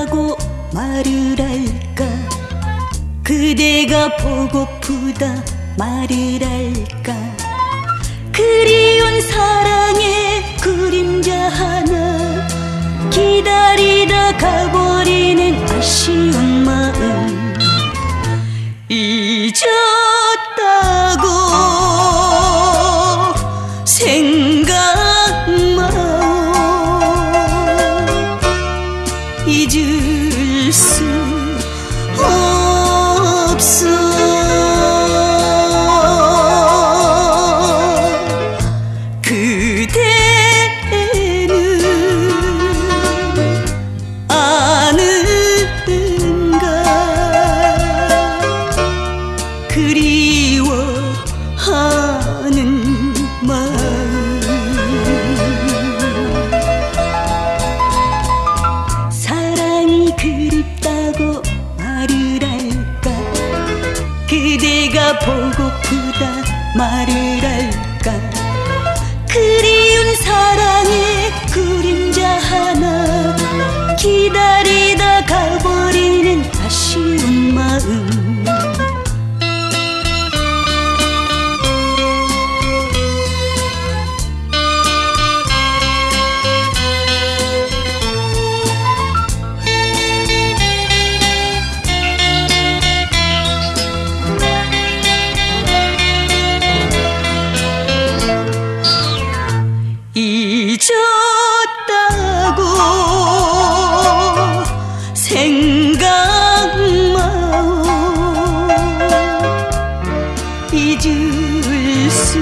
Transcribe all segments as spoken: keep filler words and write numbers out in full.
그립다고 말을 할까? 그대가 보고프다 말을 할까? 그리운 사랑의 그림자 하나 기다리다 가버리는 아쉬운 마음 잊었다고 생각마오 잊을 수 없어 그리워하는 마음 사랑이 그립다고 말을 할까? 그대가 보고프다 말을 할까? 그리운 사랑의 그림자 하나 기다리다 가버리는 아쉬운 마음 잊었다고 생각마오 잊을 수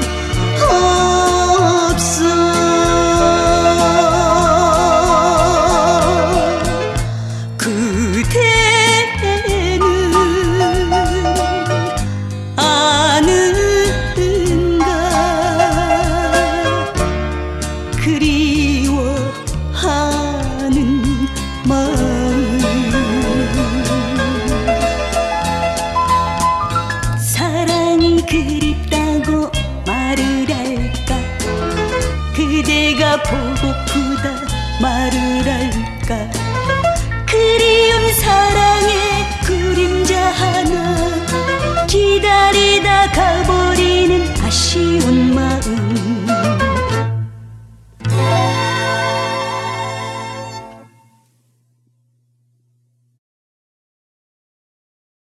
없어 그대는 아는가 그리워하는 마음 사랑이 그립다고 말을 할까? 그대가 보고프다 말을 할까?